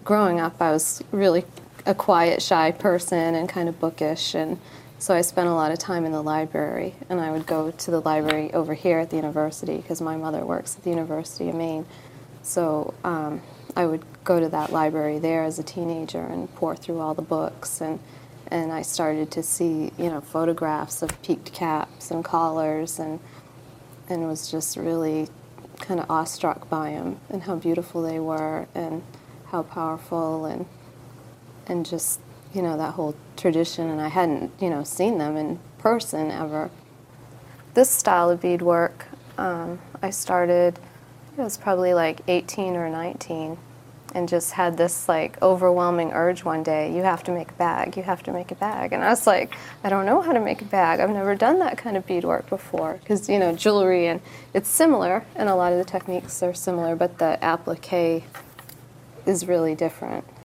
growing up, I was really a quiet, shy person and kind of bookish, and so I spent a lot of time in the library, and I would go to the library over here at the university because my mother works at the University of Maine. So I would go to that library there as a teenager and pour through all the books, and I started to see, you know, photographs of peaked caps and collars, and was just really kind of awestruck by them and how beautiful they were and how powerful, and just, you know, that whole tradition. And I hadn't, you know, seen them in person ever. This style of beadwork, I started, it was probably like 18 or 19, and just had this like overwhelming urge one day, you have to make a bag, you have to make a bag. And I was like, I don't know how to make a bag. I've never done that kind of beadwork before. Because, you know, jewelry, and it's similar, and a lot of the techniques are similar, but the applique is really different.